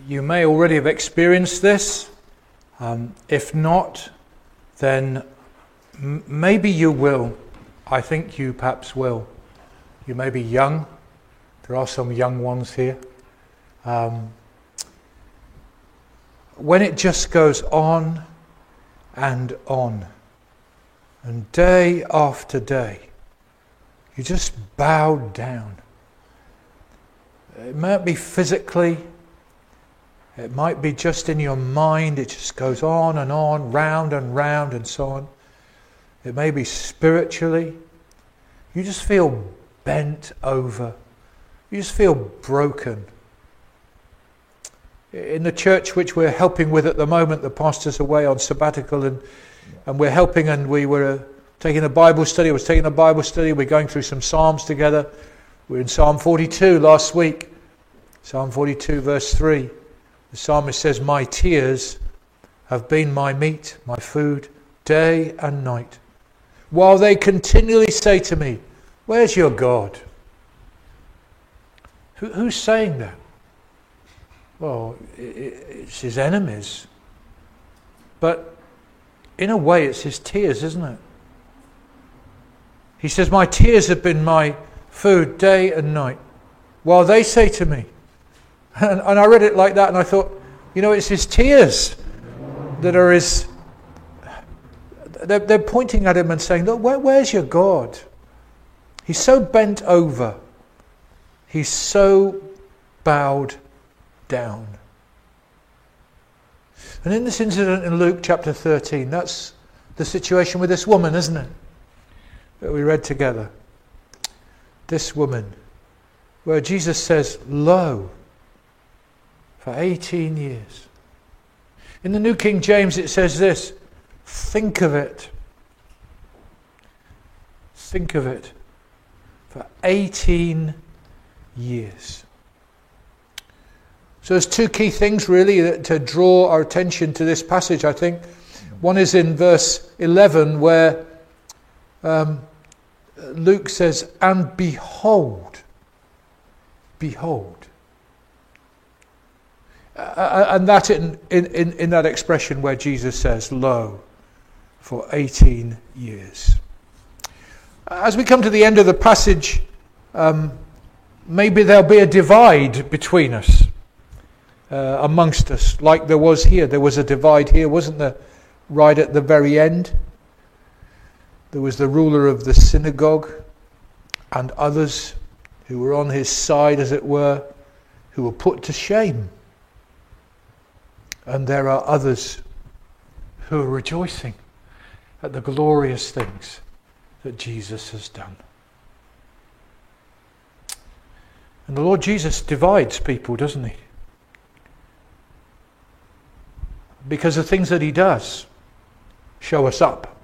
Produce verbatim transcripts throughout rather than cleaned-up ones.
You may already have experienced this. Um, if not, then m- maybe you will. I think you perhaps will. You may be young. There are some young ones here. Um, when it just goes on and on, and day after day, you just bow down. It might be physically, it might be just in your mind, it just goes on and on, round and round and so on. It may be spiritually. You just feel bent over. You just feel broken. In the church which we're helping with at the moment, the pastor's away on sabbatical and, and we're helping, and we were uh, taking a Bible study. I was taking a Bible study. We're going through some Psalms together. We're in Psalm forty-two last week. Psalm forty-two verse three. The psalmist says, "My tears have been my meat, my food, day and night, while they continually say to me, 'Where's your God?'" Who, who's saying that? Well, it's his enemies. But in a way, it's his tears, isn't it? He says, "My tears have been my food day and night, while they say to me," and, and I read it like that and I thought, you know, it's his tears that are his, they're, they're pointing at him and saying, "Look, where, where's your God?" He's so bent over. He's so bowed down. And in this incident in Luke chapter thirteen, that's the situation with this woman, isn't it? That we read together. This woman, where Jesus says, "Lo," for eighteen years. In the New King James it says this, "Think of it. Think of it. For eighteen years." So there's two key things really that, to draw our attention to this passage, I think. One is in verse eleven where um, Luke says, "And behold, behold." Uh, and that in, in, in that expression where Jesus says, "Lo," for eighteen years. As we come to the end of the passage, um, maybe there'll be a divide between us. Uh, amongst us, like there was here. There was a divide here, wasn't there? Right at the very end. There was the ruler of the synagogue and others who were on his side, as it were, who were put to shame. And there are others who are rejoicing at the glorious things that Jesus has done. And the Lord Jesus divides people, doesn't he? Because the things that he does show us up.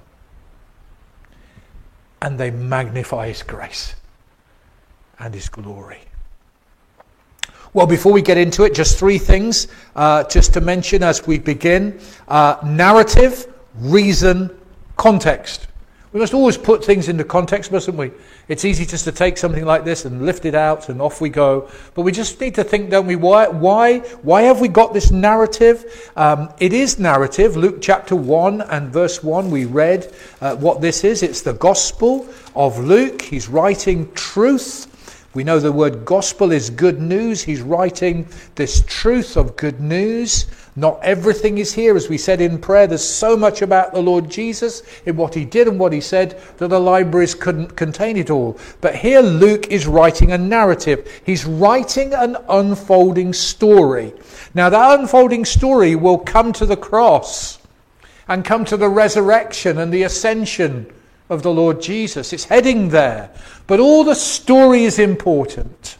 And they magnify his grace and his glory. Well, before we get into it, just three things uh, just to mention as we begin. Uh, narrative, reason, context. We must always put things into context, mustn't we? It's easy just to take something like this and lift it out and off we go. But we just need to think, don't we, why why, why have we got this narrative? Um, it is narrative. Luke chapter one and verse one, we read uh, what this is. It's the Gospel of Luke. He's writing truth. We know the word gospel is good news. He's writing this truth of good news. Not everything is here. As we said in prayer, there's so much about the Lord Jesus in what he did and what he said that the libraries couldn't contain it all. But here Luke is writing a narrative. He's writing an unfolding story. Now that unfolding story will come to the cross and come to the resurrection and the ascension of the Lord Jesus. It's heading there. But all the story is important.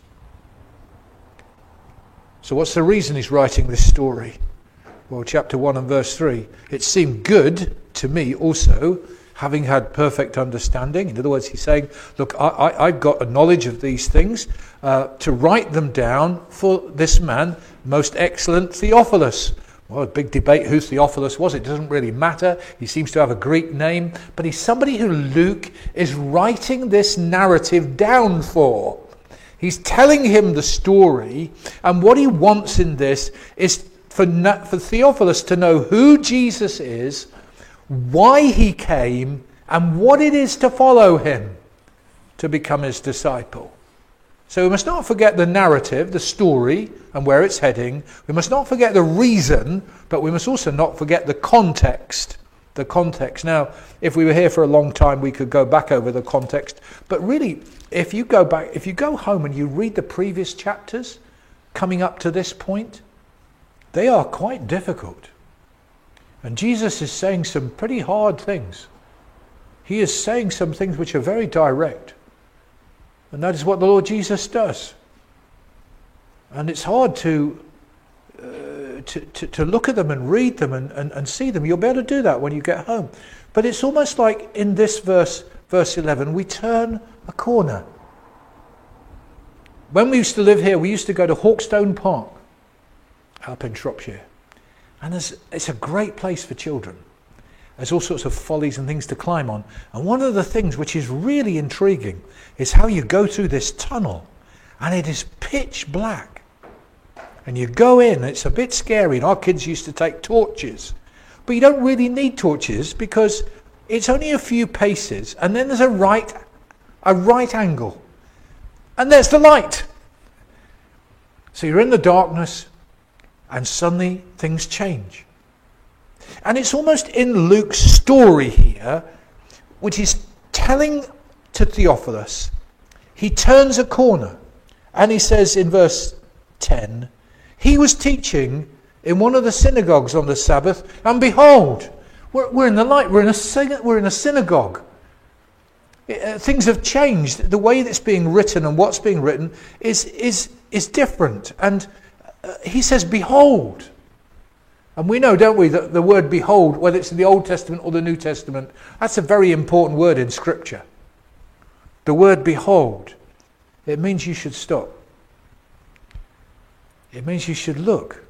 So what's the reason he's writing this story? Well, chapter one and verse three. "It seemed good to me also, having had perfect understanding." In other words, he's saying, look, I, I, I've got a knowledge of these things, uh, to write them down for this man, most excellent Theophilus. Well, a big debate who Theophilus was. It doesn't really matter. He seems to have a Greek name. But he's somebody who Luke is writing this narrative down for. He's telling him the story, and what he wants in this is for, for Theophilus to know who Jesus is, why he came, and what it is to follow him, to become his disciple. So we must not forget the narrative, the story, and where it's heading. We must not forget the reason, but we must also not forget the context. The context. Now, if we were here for a long time, we could go back over the context. But really, if you go back, if you go home and you read the previous chapters coming up to this point, they are quite difficult. And Jesus is saying some pretty hard things. He is saying some things which are very direct. And that is what the Lord Jesus does. And it's hard to uh, to, to, to look at them and read them and, and, and see them. You'll be able to do that when you get home. But it's almost like in this verse, verse eleven, we turn a corner. When we used to live here, we used to go to Hawkstone Park up in Shropshire. And there's, it's a great place for children. There's all sorts of follies and things to climb on. And one of the things which is really intriguing is how you go through this tunnel and it is pitch black. And you go in, it's a bit scary. And our kids used to take torches. But you don't really need torches because it's only a few paces and then there's a right, a right angle. And there's the light. So you're in the darkness and suddenly things change. And it's almost in Luke's story here, which is telling to Theophilus, he turns a corner and he says in verse ten, he was teaching in one of the synagogues on the Sabbath, and behold, we're, we're in the light, we're in a, we're in a synagogue. It, uh, things have changed. The way that's being written and what's being written is, is, is different. And uh, he says, behold. And we know, don't we, that the word behold, whether it's in the Old Testament or the New Testament, that's a very important word in Scripture. The word behold, it means you should stop. It means you should look.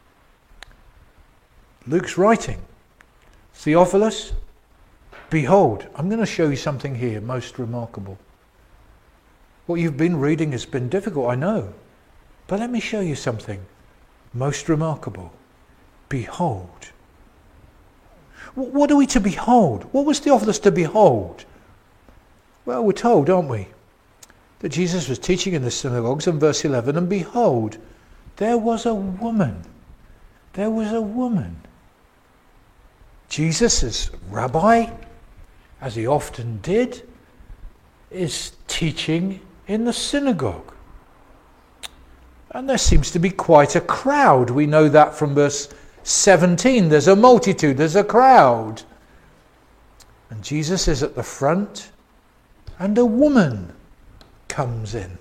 Luke's writing, Theophilus, behold, I'm going to show you something here most remarkable. What you've been reading has been difficult, I know. But let me show you something most remarkable. Behold. What are we to behold? What was Theophilus to behold? Well, we're told, aren't we, that Jesus was teaching in the synagogues in verse eleven, and behold, there was a woman. There was a woman. Jesus, as rabbi, as he often did, is teaching in the synagogue. And there seems to be quite a crowd. We know that from verse seventeen. There's a multitude, there's a crowd. And Jesus is at the front, and a woman comes in.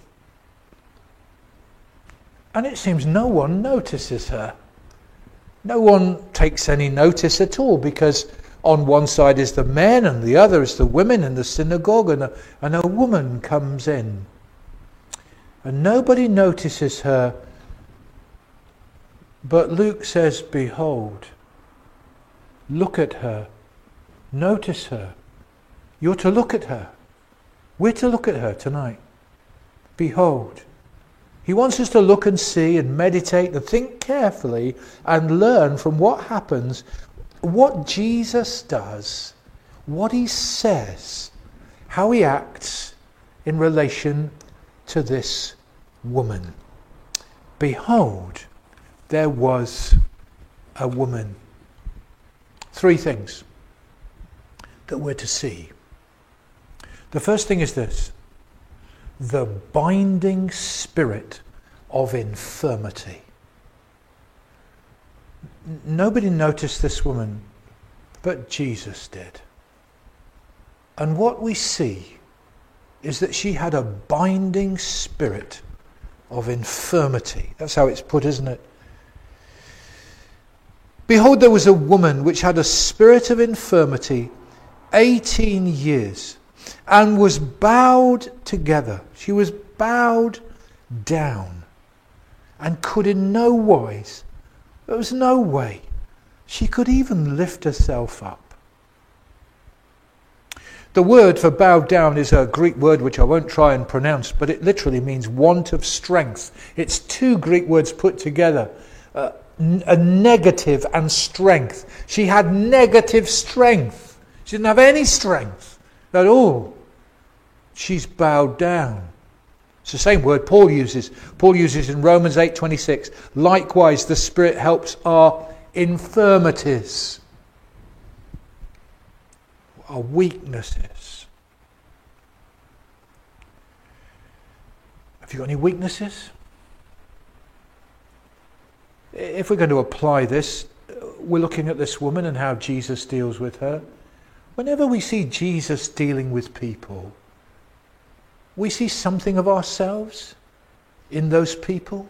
And it seems no one notices her. No one takes any notice at all, because on one side is the men and the other is the women in the synagogue, and a, and a woman comes in. And nobody notices her. But Luke says, behold, look at her, notice her. You're to look at her. We're to look at her tonight. Behold. He wants us to look and see and meditate and think carefully and learn from what happens, what Jesus does, what he says, how he acts in relation to this woman. Behold, there was a woman. Three things that we're to see. The first thing is this: the binding spirit of infirmity. N- nobody noticed this woman, but Jesus did. And what we see is that she had a binding spirit of infirmity. That's how it's put, isn't it? Behold, there was a woman which had a spirit of infirmity eighteen years, and was bowed together. She was bowed down, and could in no wise, there was no way she could even lift herself up. The word for bowed down is a Greek word which I won't try and pronounce, but it literally means want of strength. It's two Greek words put together, uh, n- a negative and strength. She had negative strength. She didn't have any strength at all. She's bowed down. It's the same word Paul uses. Paul uses in Romans eight twenty-six. Likewise, the Spirit helps our infirmities, our weaknesses. Have you got any weaknesses? If we're going to apply this, we're looking at this woman and how Jesus deals with her. Whenever we see Jesus dealing with people, we see something of ourselves in those people.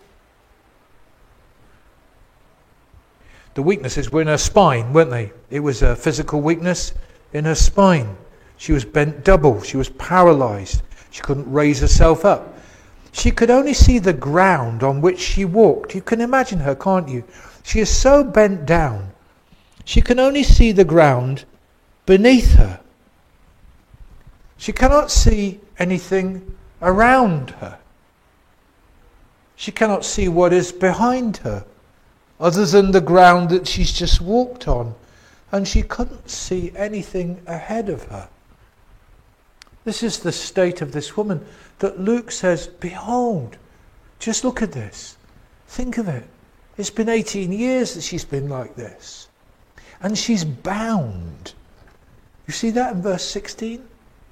The weaknesses were in her spine, weren't they? It was a physical weakness in her spine. She was bent double. She was paralyzed. She couldn't raise herself up. She could only see the ground on which she walked. You can imagine her, can't you? She is so bent down. She can only see the ground beneath her. She cannot see anything around her. She cannot see what is behind her, other than the ground that she's just walked on. And she couldn't see anything ahead of her. This is the state of this woman that Luke says, behold, just look at this. Think of it. It's been eighteen years that she's been like this. And she's bound. You see that in verse sixteen?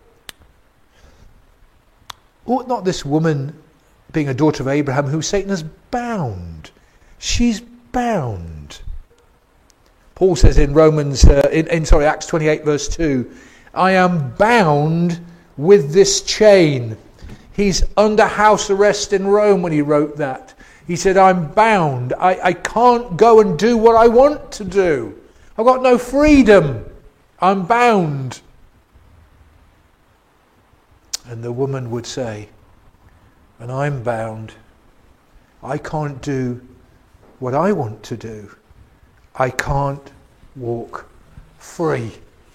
Ought not this woman, being a daughter of Abraham, who Satan has bound? She's bound. Paul says in Romans, uh, in, in sorry, Acts twenty-eight verse two, I am bound with this chain. He's under house arrest in Rome when he wrote that. He said, I'm bound. I, I can't go and do what I want to do. I've got no freedom. I'm bound. And the woman would say, and I'm bound. I can't do what I want to do. I can't walk free.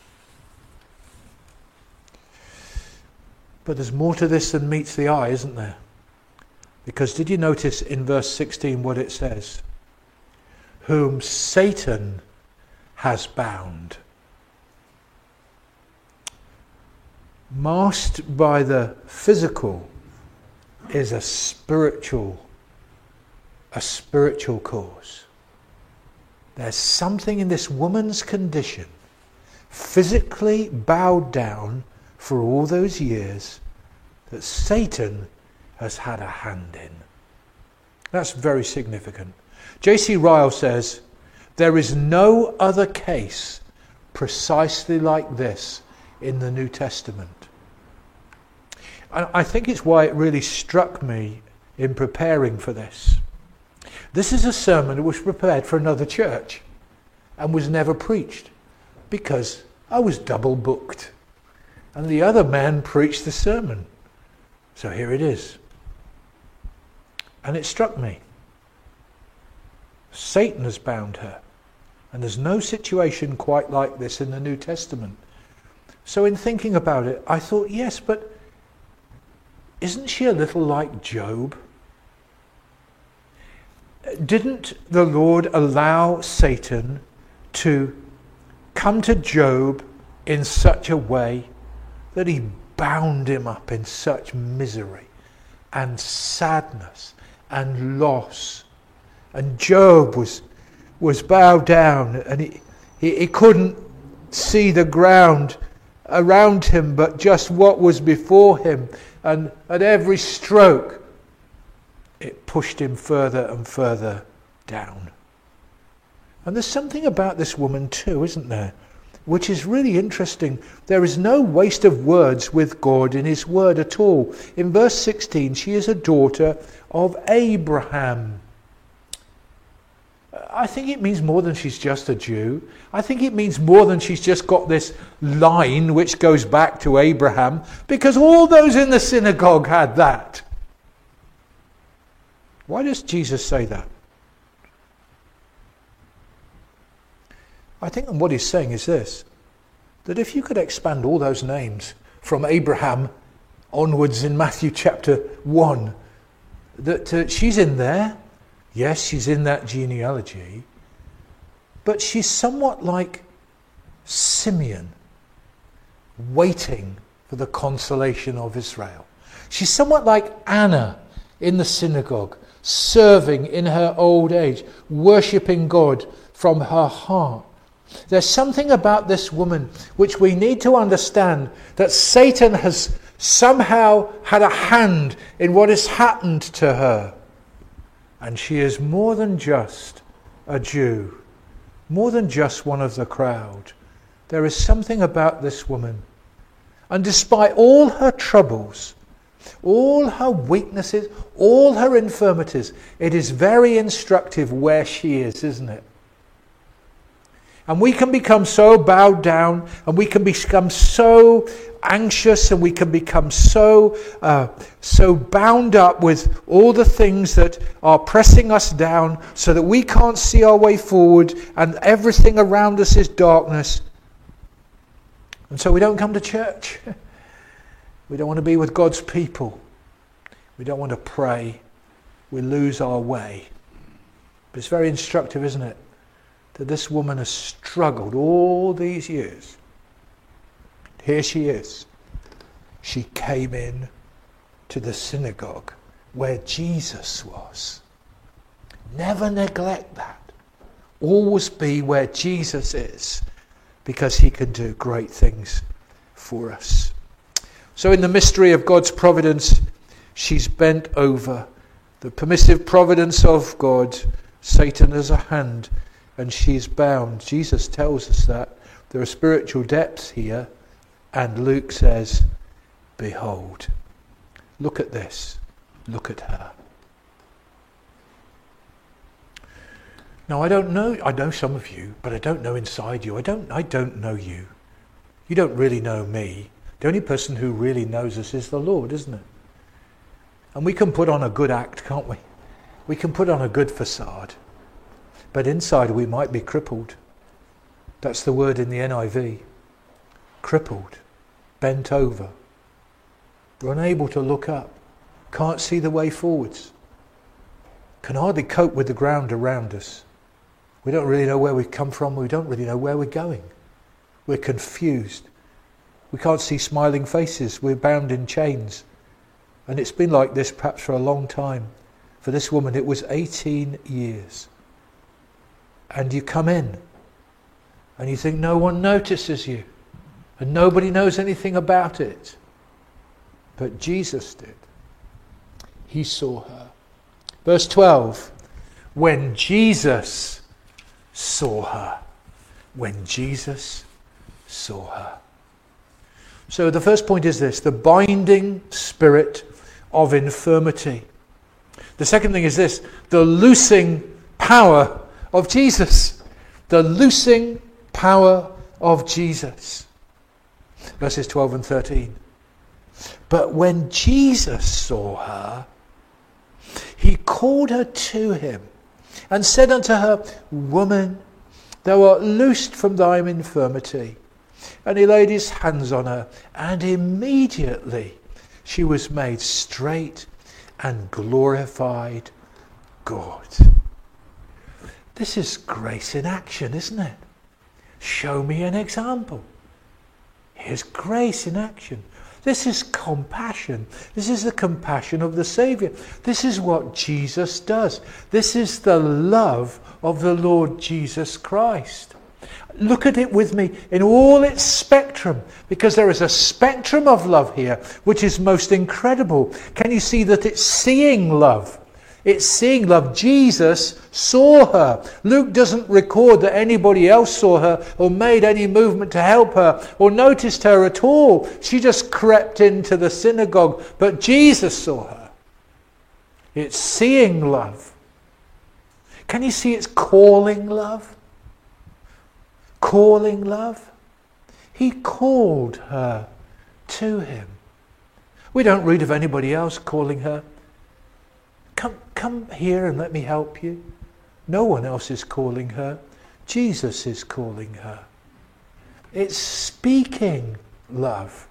But there's more to this than meets the eye, isn't there? Because did you notice in verse sixteen what it says? Whom Satan has bound. Masked by the physical is a spiritual, a spiritual cause. There's something in this woman's condition, physically bowed down for all those years, that Satan has had a hand in. That's very significant. J C Ryle says, there is no other case precisely like this in the New Testament. And I think it's why it really struck me in preparing for this. This is a sermon that was prepared for another church and was never preached because I was double booked and the other man preached the sermon. So here it is. And it struck me. Satan has bound her. And there's no situation quite like this in the New Testament. So in thinking about it, I thought, yes, but isn't she a little like Job? Didn't the Lord allow Satan to come to Job in such a way that he bound him up in such misery and sadness and loss? And Job was was bowed down and he, he, he couldn't see the ground around him but just what was before him. And at every stroke, it pushed him further and further down. And there's something about this woman too, isn't there? Which is really interesting. There is no waste of words with God in his word at all. In verse sixteen, she is a daughter of Abraham. I think it means more than she's just a Jew. I think it means more than she's just got this line which goes back to Abraham, because all those in the synagogue had that. Why does Jesus say that? I think what he's saying is this. that if you could expand all those names from Abraham onwards in Matthew chapter one, that uh, she's in there. Yes, she's in that genealogy. But she's somewhat like Simeon, waiting for the consolation of Israel. She's somewhat like Anna in the synagogue, serving in her old age, worshipping God from her heart. There's something about this woman which we need to understand, that Satan has somehow had a hand in what has happened to her. And she is more than just a Jew, more than just one of the crowd. There is something about this woman. And despite all her troubles, all her weaknesses, all her infirmities, it is very instructive where she is, isn't it? And we can become so bowed down, and we can become so anxious, and we can become so uh, so bound up with all the things that are pressing us down, so that we can't see our way forward, and everything around us is darkness. And so we don't come to church. We don't want to be with God's people. We don't want to pray. We lose our way. But it's very instructive, isn't it? That this woman has struggled all these years. Here she is. She came in to the synagogue where Jesus was. Never neglect that. Always be where Jesus is, because he can do great things for us. So in the mystery of God's providence, she's bent over. The permissive providence of God, Satan has a hand, and she's bound. Jesus tells us that. There are spiritual depths here. And Luke says, behold, look at this. Look at her. Now, I don't know, I know some of you, but I don't know inside you. I don't, I don't know you. You don't really know me. The only person who really knows us is the Lord, isn't it? And we can put on a good act, can't we? We can put on a good facade. But inside we might be crippled. That's the word in the N I V. Crippled. Bent over. We're unable to look up. Can't see the way forwards. Can hardly cope with the ground around us. We don't really know where we've come from. We don't really know where we're going. We're confused. We can't see smiling faces. We're bound in chains. And it's been like this perhaps for a long time. For this woman it was eighteen years. And you come in and you think no one notices you and nobody knows anything about it. But Jesus did. He saw her. Verse twelve, when Jesus saw her. When Jesus saw her. So the first point is this, the binding spirit of infirmity. The second thing is this, the loosing power of Jesus. The loosing power of Jesus. Verses twelve and thirteen. But when Jesus saw her, he called her to him and said unto her, Woman, thou art loosed from thy infirmity. And he laid his hands on her, and immediately she was made straight and glorified God. This is grace in action, isn't it? Show me an example. Here's grace in action. This is compassion. This is the compassion of the Saviour. This is what Jesus does. This is the love of the Lord Jesus Christ. Look at it with me in all its spectrum, because there is a spectrum of love here which is most incredible. Can you see that it's seeing love? It's seeing love. Jesus saw her. Luke doesn't record that anybody else saw her or made any movement to help her or noticed her at all. She just crept into the synagogue, but Jesus saw her. It's seeing love. Can you see it's calling love? Calling love. He called her to him. We don't read of anybody else calling her. Come, come here and let me help you. No one else is calling her. Jesus is calling her. It's speaking love.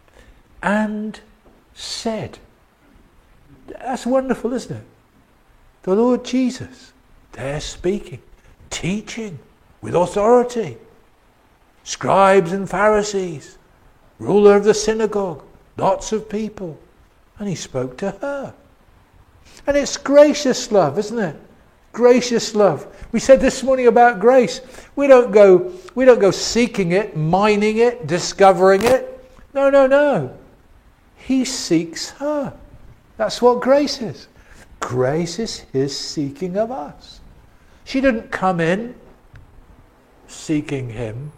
And said. That's wonderful, isn't it? The Lord Jesus, there speaking, teaching with authority. Scribes and Pharisees, ruler of the synagogue, lots of people. And he spoke to her. And it's gracious love, isn't it? Gracious love. We said this morning about grace. We don't go, we don't go seeking it, mining it, discovering it. No, no, no. He seeks her. That's what grace is. Grace is his seeking of us. She didn't come in seeking him.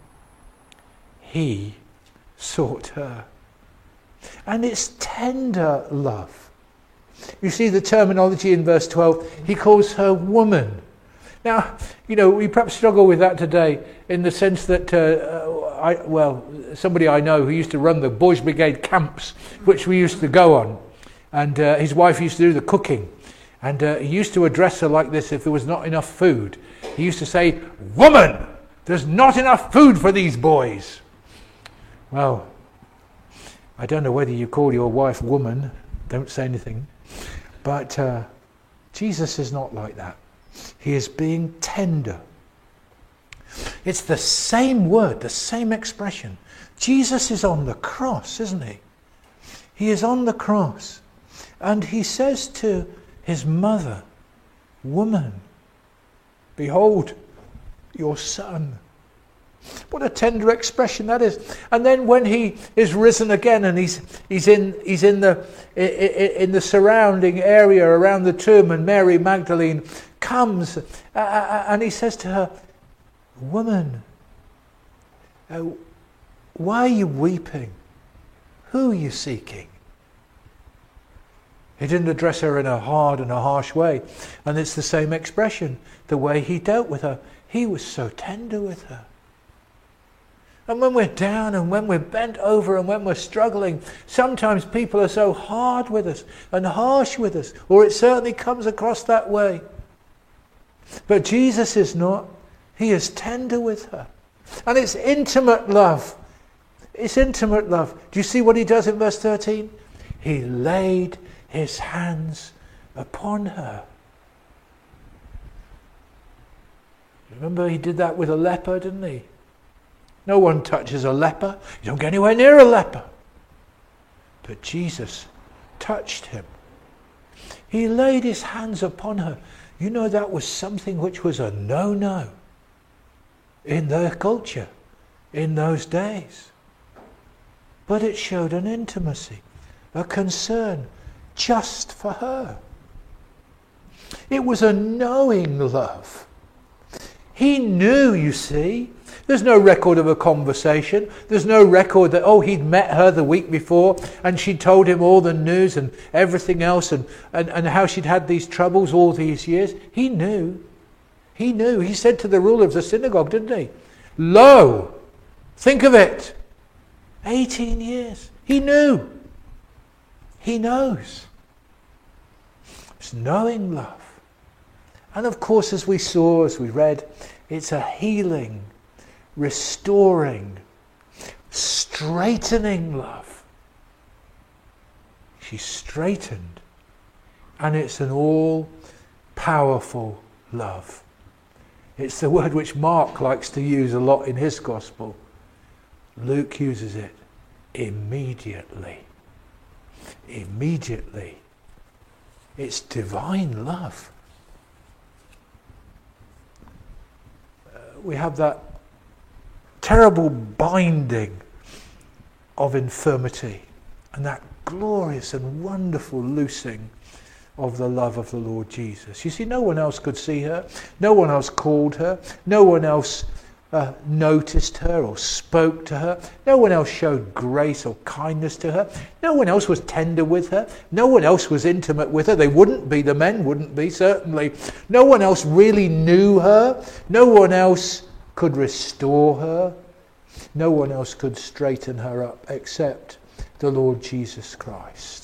He sought her. And it's tender love. You see the terminology in verse twelve. He calls her woman. Now, you know, we perhaps struggle with that today in the sense that, uh, I, well, somebody I know who used to run the Boys Brigade camps, which we used to go on, and uh, his wife used to do the cooking. And uh, he used to address her like this if there was not enough food. He used to say, "Woman, there's not enough food for these boys." Well, I don't know whether you call your wife woman. Don't say anything. But uh, Jesus is not like that. He is being tender. It's the same word, the same expression. Jesus is on the cross, isn't he? He is on the cross. And he says to his mother, "Woman, behold your son." What a tender expression that is. And then when he is risen again and he's he's in he's in the in the surrounding area around the tomb, and Mary Magdalene comes and he says to her, "Woman, uh, why are you weeping? Who are you seeking?" He didn't address her in a hard and a harsh way. And it's the same expression, the way he dealt with her. He was so tender with her. And when we're down and when we're bent over and when we're struggling, sometimes people are so hard with us and harsh with us, or it certainly comes across that way. But Jesus is not. He is tender with her. And it's intimate love. It's intimate love. Do you see what he does in verse thirteen? He laid his hands upon her. Remember, he did that with a leper, didn't he? No one touches a leper. You don't get anywhere near a leper. But Jesus touched him. He laid his hands upon her. You know, that was something which was a no-no in their culture, in those days. But it showed an intimacy, a concern just for her. It was a knowing love. He knew, you see. There's no record of a conversation. There's no record that, oh, he'd met her the week before and she told him all the news and everything else and, and, and how she'd had these troubles all these years. He knew. He knew. He said to the ruler of the synagogue, didn't he? Lo, think of it. eighteen years. He knew. He knows. It's knowing love. And of course, as we saw, as we read, it's a healing, restoring, straightening love. She's straightened. And it's an all-powerful love. It's the word which Mark likes to use a lot in his gospel. Luke uses it immediately. Immediately. It's divine love. Uh, we have that terrible binding of infirmity and that glorious and wonderful loosing of the love of the Lord Jesus. You see, no one else could see her. No one else called her. No one else uh, noticed her or spoke to her. No one else showed grace or kindness to her. No one else was tender with her. No one else was intimate with her. They wouldn't be. The men wouldn't be, certainly. No one else really knew her. No one else could restore her. No one else could straighten her up except the Lord Jesus Christ.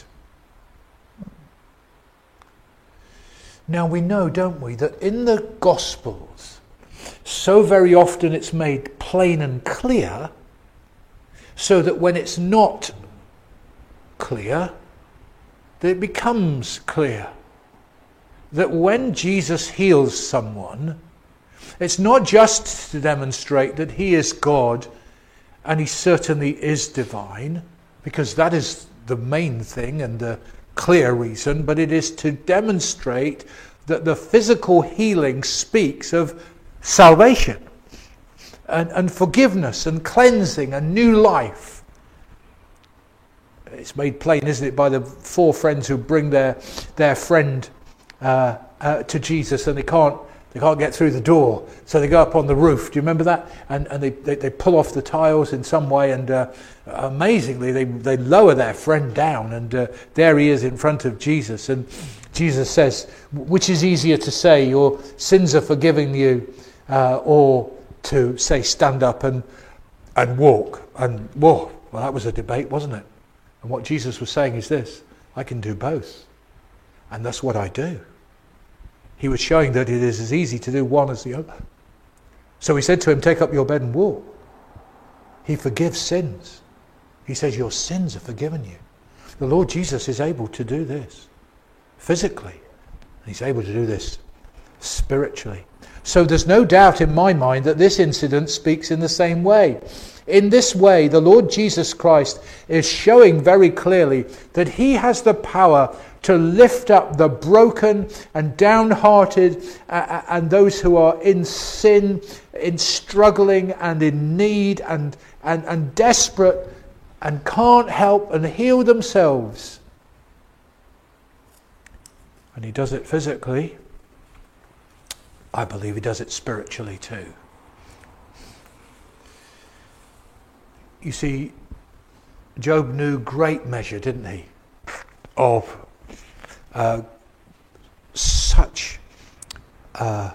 Now we know, don't we, that in the Gospels, so very often it's made plain and clear so that when it's not clear, that it becomes clear. That when Jesus heals someone, it's not just to demonstrate that he is God and he certainly is divine, because that is the main thing and the clear reason, but it is to demonstrate that the physical healing speaks of salvation and, and forgiveness and cleansing and new life. It's made plain, isn't it, by the four friends who bring their their friend uh, uh, to Jesus, and they can't they can't get through the door, so they go up on the roof. Do you remember that? And and they, they, they pull off the tiles in some way, and uh, amazingly they they lower their friend down, and uh, there he is in front of Jesus. And Jesus says, which is easier to say, your sins are forgiven you, uh, or to say stand up and and walk? And whoa, well, that was a debate, wasn't it? And what Jesus was saying is this: I can do both. And that's what I do. He was showing that it is as easy to do one as the other. So he said to him, take up your bed and walk. He forgives sins. He says, your sins are forgiven you. The Lord Jesus is able to do this physically. And he's able to do this spiritually. So there's no doubt in my mind that this incident speaks in the same way. In this way, the Lord Jesus Christ is showing very clearly that he has the power to lift up the broken and downhearted uh, and those who are in sin, in struggling and in need and, and, and desperate and can't help and heal themselves. And he does it physically. I believe he does it spiritually too. You see, Job knew great measure, didn't he, of uh, such uh,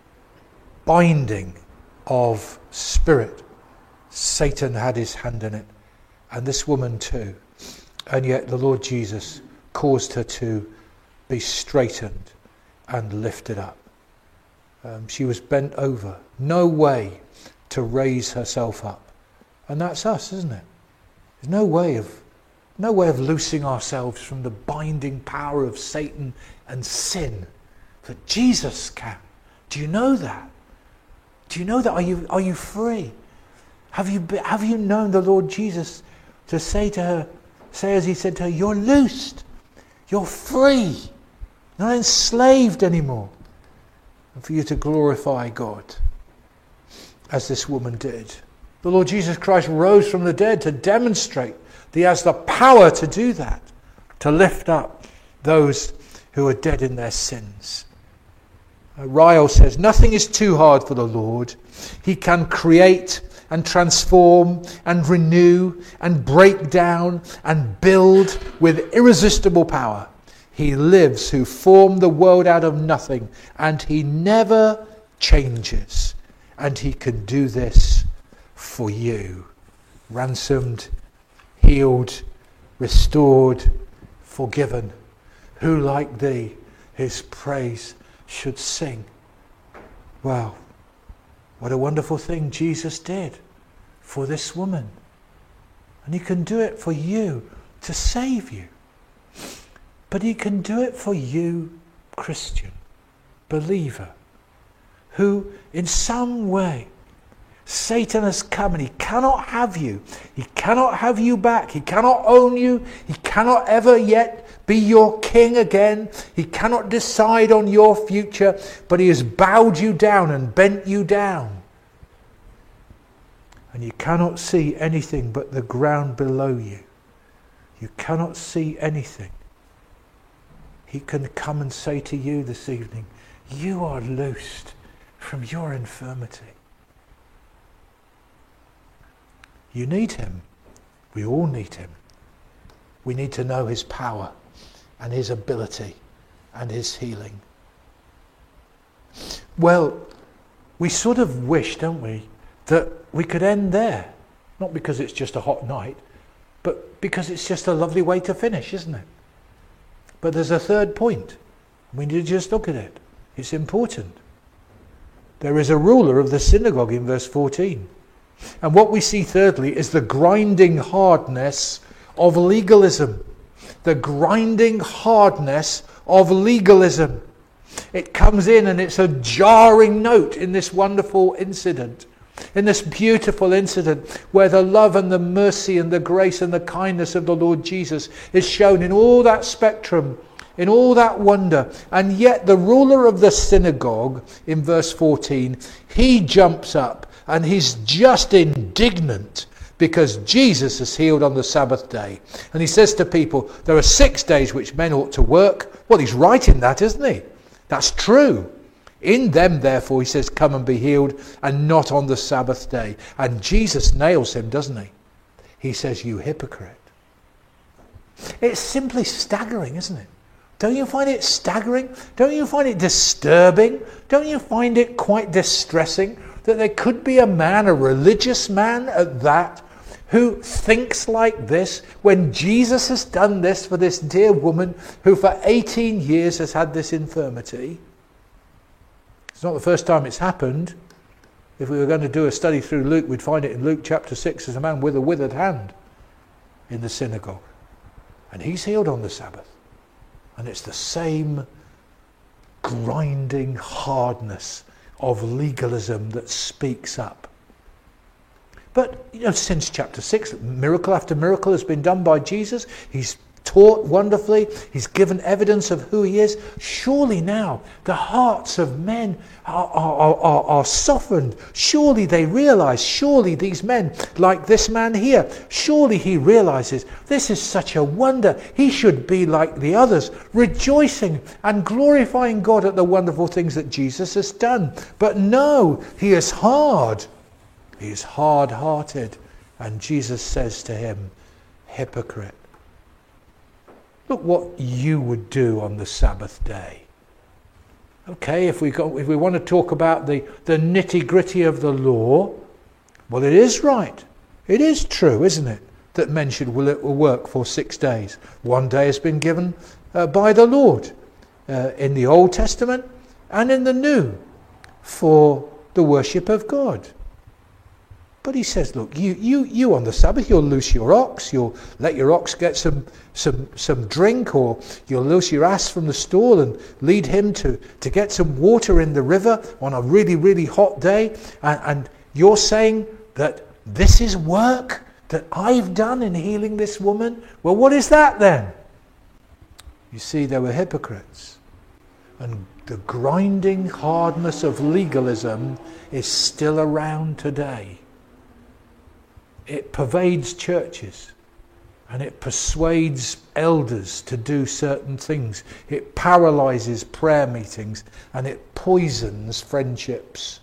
binding of spirit. Satan had his hand in it, and this woman too. And yet the Lord Jesus caused her to be straightened and lifted up. Um, she was bent over, no way to raise herself up. And that's us, isn't it? There's no way of no way of loosing ourselves from the binding power of Satan and sin. But Jesus can. Do you know that? Do you know that? Are you are you free? Have you been, have you known the Lord Jesus to say to her, say as he said to her, you're loosed, you're free, not enslaved anymore. And for you to glorify God as this woman did. The Lord Jesus Christ rose from the dead to demonstrate that he has the power to do that, to lift up those who are dead in their sins. Uh, Ryle says, nothing is too hard for the Lord. He can create and transform and renew and break down and build with irresistible power. He lives who formed the world out of nothing, and he never changes. And he can do this for you. Ransomed, healed, restored, forgiven. Who like thee his praise should sing? Wow, what a wonderful thing Jesus did for this woman. And he can do it for you to save you. But he can do it for you, Christian, believer, who in some way Satan has come and he cannot have you. He cannot have you back. He cannot own you. He cannot ever yet be your king again. He cannot decide on your future, but he has bowed you down and bent you down. And you cannot see anything but the ground below you. You cannot see anything. He can come and say to you this evening, you are loosed from your infirmity. You need him. We all need him. We need to know his power and his ability and his healing. Well, we sort of wish, don't we, that we could end there. Not because it's just a hot night, but because it's just a lovely way to finish, isn't it? But there's a third point. We need to just look at it. It's important. There is a ruler of the synagogue in verse fourteen. And what we see thirdly is the grinding hardness of legalism. The grinding hardness of legalism. It comes in and it's a jarring note in this wonderful incident. In this beautiful incident where the love and the mercy and the grace and the kindness of the Lord Jesus is shown in all that spectrum, in all that wonder. And yet the ruler of the synagogue, in verse fourteen, he jumps up and he's just indignant because Jesus is healed on the Sabbath day. And he says to people, there are six days which men ought to work. Well, he's right in that, isn't he? That's true. In them, therefore, he says, come and be healed, and not on the Sabbath day. And Jesus nails him, doesn't he? He says, you hypocrite. It's simply staggering, isn't it? Don't you find it staggering? Don't you find it disturbing? Don't you find it quite distressing that there could be a man, a religious man at that, who thinks like this when Jesus has done this for this dear woman who for eighteen years has had this infirmity? It's not the first time it's happened. If we were going to do a study through Luke, we'd find it in Luke chapter six as a man with a withered hand in the synagogue. And he's healed on the Sabbath. And it's the same grinding hardness of legalism that speaks up. But, you know, since chapter six, miracle after miracle has been done by Jesus. He's taught wonderfully. He's given evidence of who he is. Surely now the hearts of men are, are, are, are softened. Surely they realize, surely these men, like this man here, surely he realizes this is such a wonder. He should be like the others, rejoicing and glorifying God at the wonderful things that Jesus has done. But no, he is hard. He is hard-hearted. And Jesus says to him, hypocrite. Look what you would do on the Sabbath day. Okay, if we go, if we want to talk about the, the nitty-gritty of the law, well, it is right. It is true, isn't it, that men should work for six days. One day has been given uh, by the Lord uh, in the Old Testament and in the New for the worship of God. But he says, look, you, you, you on the Sabbath, you'll loose your ox, you'll let your ox get some, some, some drink, or you'll loose your ass from the stall and lead him to, to get some water in the river on a really, really hot day. And, and you're saying that this is work that I've done in healing this woman? Well, what is that then? You see, they were hypocrites. And the grinding hardness of legalism is still around today. It pervades churches and it persuades elders to do certain things. It paralyzes prayer meetings and it poisons friendships.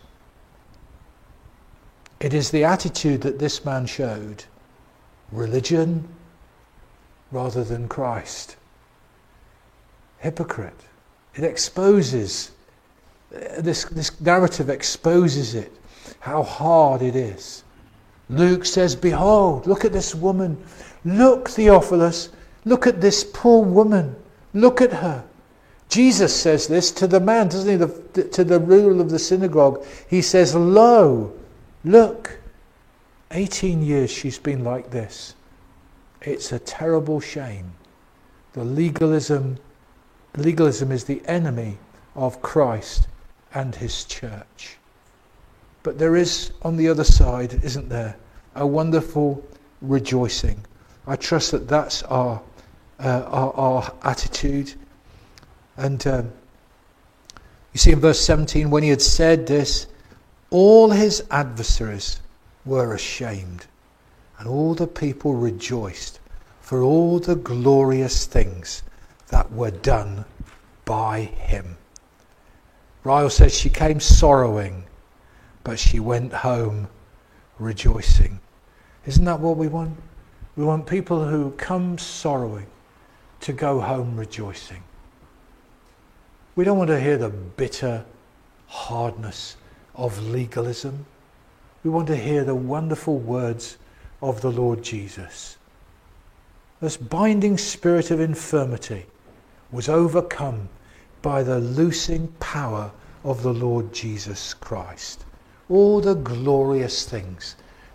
It is the attitude that this man showed. Religion rather than Christ. Hypocrite. It exposes, this, this narrative exposes it, how hard it is. Luke says, behold, look at this woman. Look, Theophilus, look at this poor woman. Look at her. Jesus says this to the man, doesn't he? The, to the ruler of the synagogue. He says, lo, look, eighteen years she's been like this. It's a terrible shame. The legalism, legalism is the enemy of Christ and his church. But there is, on the other side, isn't there, a wonderful rejoicing. I trust that that's our uh, our, our attitude. And um, you see in verse seventeen, when he had said this, all his adversaries were ashamed, and all the people rejoiced for all the glorious things that were done by him. Ryle says she came sorrowing, but she went home rejoicing. Isn't that what we want? We want people who come sorrowing to go home rejoicing. We don't want to hear the bitter hardness of legalism. We want to hear the wonderful words of the Lord Jesus. This binding spirit of infirmity was overcome by the loosing power of the Lord Jesus Christ. All the glorious things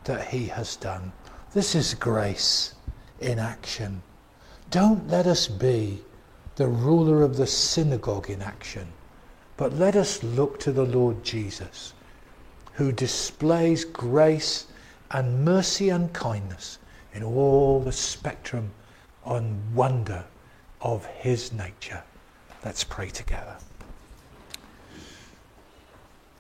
that he has done. This is grace in action. Don't let us be the ruler of the synagogue in action, but let us look to the Lord Jesus, who displays grace and mercy and kindness in all the spectrum and wonder of his nature. Let's pray together.